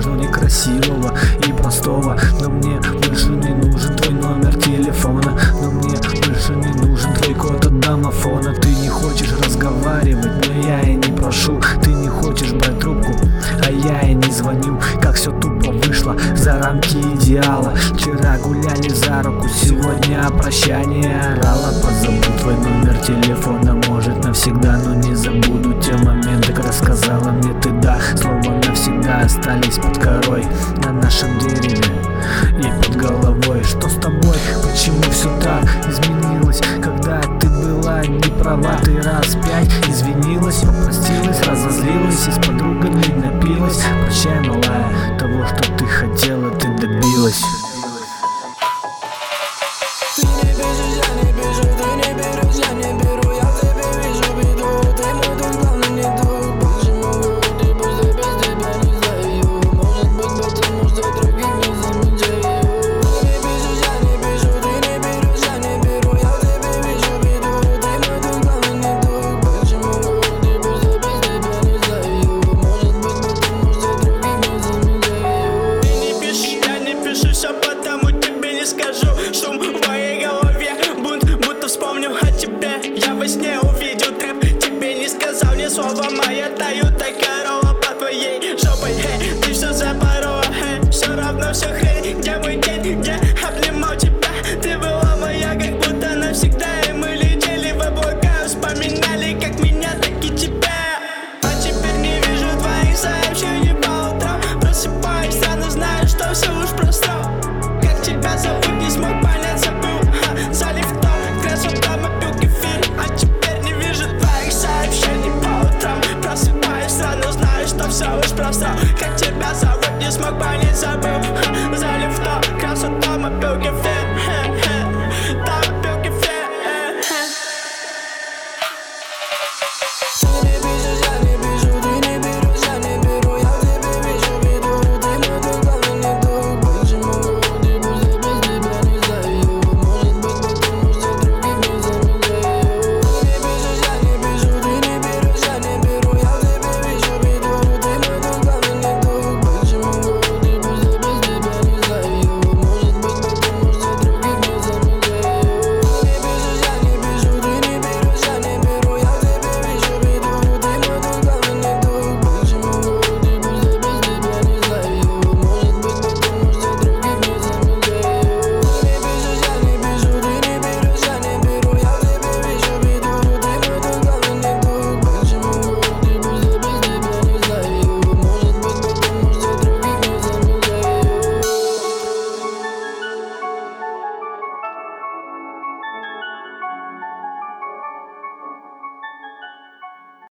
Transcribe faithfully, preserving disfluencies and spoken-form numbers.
важного, некрасивого и простого. Но мне больше не нужен твой номер телефона, но мне больше не нужен твой код от домофона. Ты не хочешь разговаривать, но я и не прошу. Ты не хочешь брать трубку, а я и не звоню. Как все тупо вышло за рамки идеала. Вчера гуляли за руку, сегодня прощание орала. Позабыл твой номер телефона, может навсегда, но не забуду те моменты, когда сказала мне ты да. Слова навсегда остались под корой на нашем дереве и под головой. Что с тобой? Почему все так изменилось? Когда ты была не права, ты раз пять извинилась, попростилась, разозлилась и с подругами напилась. Прощай, малая, того, что ты хотела, ты добилась.